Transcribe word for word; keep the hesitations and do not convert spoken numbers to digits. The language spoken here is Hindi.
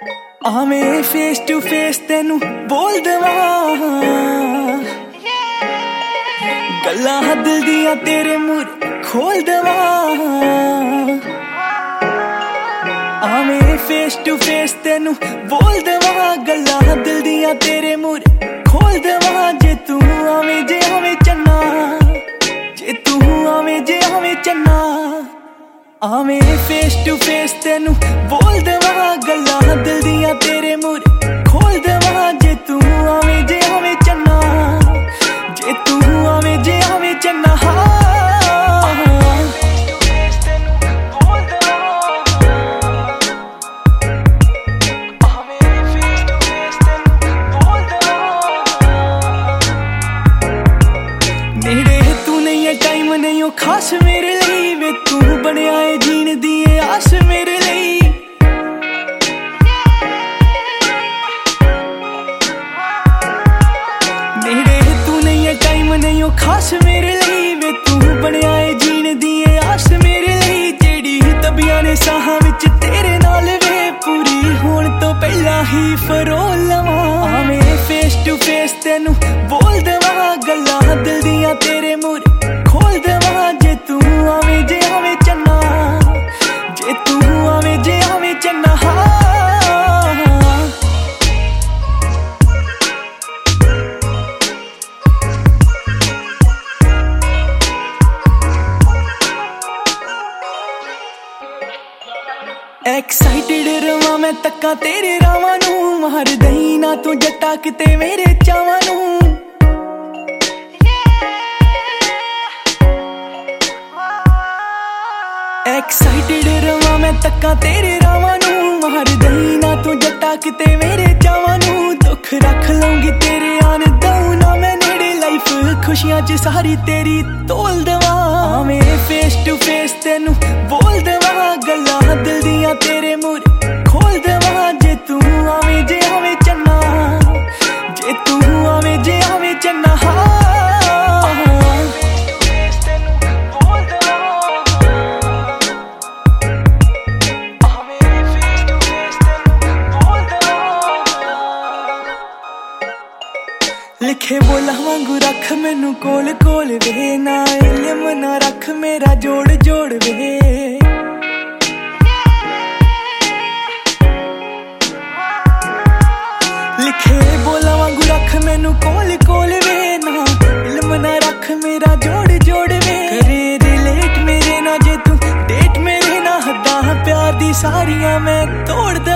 आवें फेस टू फेस तेनू बोल देवां गल्लां दिल दियां तेरे मूहरे खोल देवां। आवें फेस टू फेस तेनू बोल देवां गल्लां दिल दियां तेरे मूहरे खोल देवां। जे तू आवें जे आवें चन्ना, जे तू आवें जे आवें चन्ना। आवें फेस टू फेस तेनू बोल देवां गल्लां दिल दियां तेरे मूहरे खोल देवां। जे तू आवें जे आवें चन्ना, जे तू आवें जे आवें चन्ना। नेड़े तू नहीं है टाइम नहीं हो खास मेरे लिए वे तू बनया है जीन दी आस मेरे लिए। नेड़े तू नहीं है टाइम नहीं हो खास मेरे लिए वे तू बनया है जीन दी आस मेरे लिए। जेड़ी तबियां ने साहां विच तेरे नाल वे पूरी होण तो पहला ही फरोल लवां। आवें फेस टू फेस तेनू बोल देवां गल्लां दिल दियां तेरे मूहरे खोल देवां। जे तू आवें जे आवें चन्ना, जे तू आवें जे आवें चन्ना। एक्साइटेड रवां मैं तक्कां तेरे रावां नू मार दई ना तू जट्टा किते मेरे चावां नू। एक्साइटेड रवां मैं तक्कां तेरे रावां नू मार दई ना तू जट्टा किते मेरे चावां नू। दुख रख लूंगी तेरे आन दऊं ना मैं नेड़े लाइफ खुशियां च सारी तेरी तोल देवां। आवें फेस टू फेस तेनू बोल देवां गल्लां दिल दियां तेरे मूहरे खोल देवां। जे तू आवें जे आवें चन्ना, जे तू आवें जे आवें चन्ना। लिखे बोला वांगू रख मैनू कोल कोल वे ना इल्म ना रख मेरा जोड़ जोड़ वे। लिखे बोला वांगू रख मैनू कोल कोल वे ना इल्म ना रख मेरा जोड़ जोड़ वे। करे रिलेट मेरे ना जे तू डेट मेरे ना हद्दां प्यार दी सारियां मैं तोड़ दे।